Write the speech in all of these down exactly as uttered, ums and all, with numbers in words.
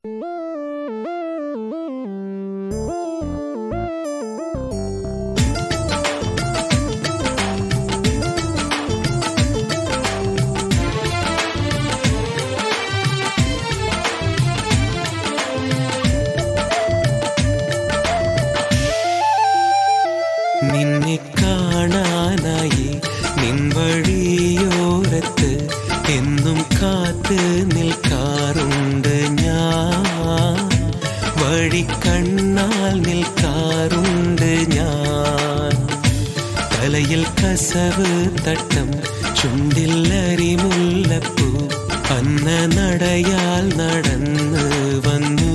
നിന്നെ കാണാനായി നിൻ വഴിയോരത്ത് എന്നും കാത്ത് നിൽക്കാറുണ്ട് ഞാൻ. വഴിക്കണ്ണാൽ നിൽക്കാറുണ്ട് ഞാൻ. തലയിൽ കസവ് തട്ടം, ചുണ്ടിൽ അരിമുല്ലപ്പൂ, അന്ന നടയാൽ നടന്ന് വന്നു.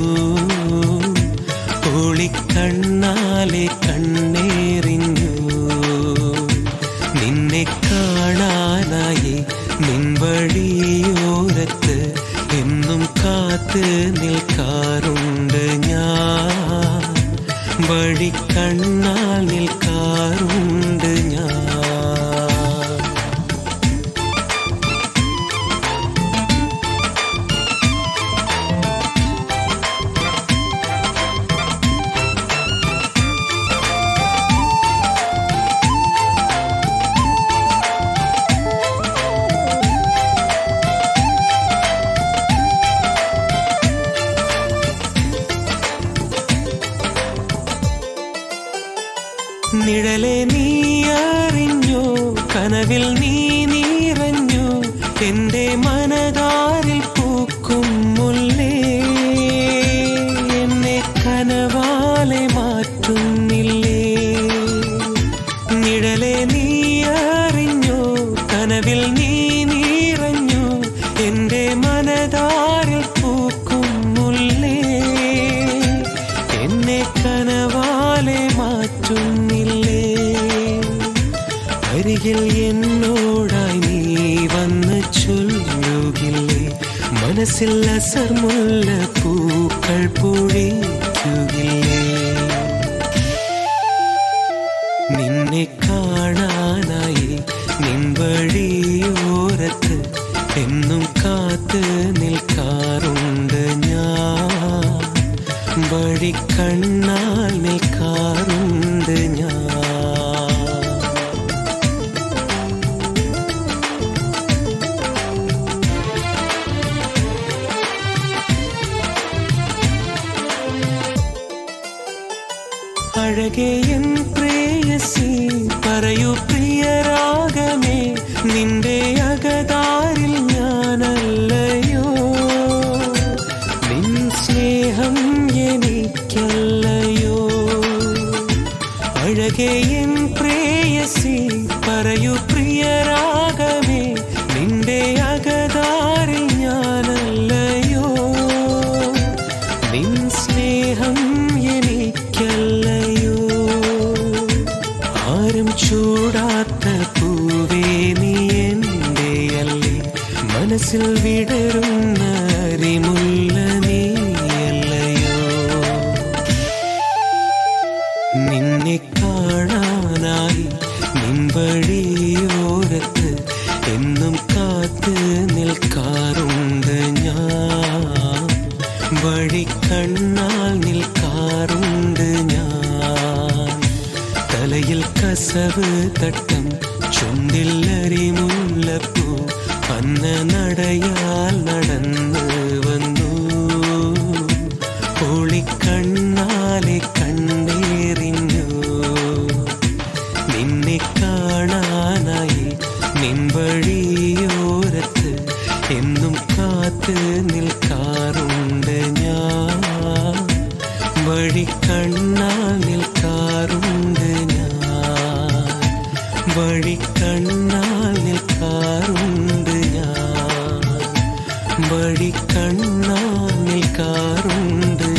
ഒളിക്കണ്ണാലെ കണ്ണേറിഞ്ഞു. നിന്നെ കാണാനായി നിൻ വഴിയോരത്ത് എന്നും കാത്ത് നിൽക്കാറുണ്ട് ഞാൻ. വഴിക്കണ്ണാൽ നിൽക്കാറുണ്ട് ഞാൻ. നിഴലെ നീ അറിഞ്ഞു, കനവിൽ നീ നിറഞ്ഞു. എന്റെ മനതാരിൽ പൂക്കും മുല്ലേ, എന്നെ കനവാലെ മാറ്റുന്നില്ലേ. നിഴലെ നീ അറിഞ്ഞു, കനവിൽ നീ നിറഞ്ഞു. എന്റെ മനതാരിൽ പൂക്കും മുല്ലേ, എന്നെ കനവാലെ മാറ്റുന്നില്ലേ. അരികിൽ എന്നോടായി നീ വന്ന് ചൊല്ലുകില്ലേ, മനസ്സിൽ അസർമുല്ല പൂക്കൾ പൊഴിക്കുകില്ലേ. നിന്നെ കാണാനായി നിൻ വഴിയോരത്ത് എന്നും കാത്ത് നിൽക്കാറുണ്ട് ഞാൻ. വഴിക്കണ്ണാൽ നിൽക്കാറുണ്ട് ഞാൻ. അഴകേ എൻ പ്രേയസി, പറയൂ പ്രിയരാഗമേ, നിന്റെ അകതാരിൽ ഞാനല്ലയോ. നിൻ സ്നേഹം എനിക്കല്ലയോ. അഴകേ എൻ പ്രേയസി, പറയൂ പ്രിയരാഗമേ, നിന്റെ അകതാരിൽ ഞാനല്ലയോ. നിൻ സ്നേഹം എനിക്കല്ലയോ. ആരും ചൂടാത്ത പൂവേ നീ എന്റെയല്ലേ, മനസ്സിൽ വിടരുന്ന അരിമുല്ല നീയല്ലയോ. നിന്നെ കാണാനായി നിൻ വഴിയോരത്ത് എന്നും കാത്ത് നിൽക്കാറുണ്ട് ഞാൻ. വഴിക്കണ്ണാൽ നിൽക്കാറുണ്ട് ഞാൻ. തലയിൽ കസവ് തട്ടം, ചുണ്ടിൽ അരിമുല്ലപ്പൂ, അന്ന നടയാൽ നടന്ന് വന്നു. ഒളിക്കണ്ണാലെ കണ്ണേറിഞ്ഞു. നിന്നെ കാണാനായി നിൻ വഴിയോരത്ത് എന്നും കാത്ത് നിൽക്കാറുണ്ട് ഞാൻ. വഴിക്കണ്ണാൽ നിൽക്കാറുണ്ട് ഞാൻ. വഴിക്കണ്ണാൽ നിൽക്കാറുണ്ട് ഞാൻ. വഴിക്കണ്ണാൽ നിൽക്കാറുണ്ട്.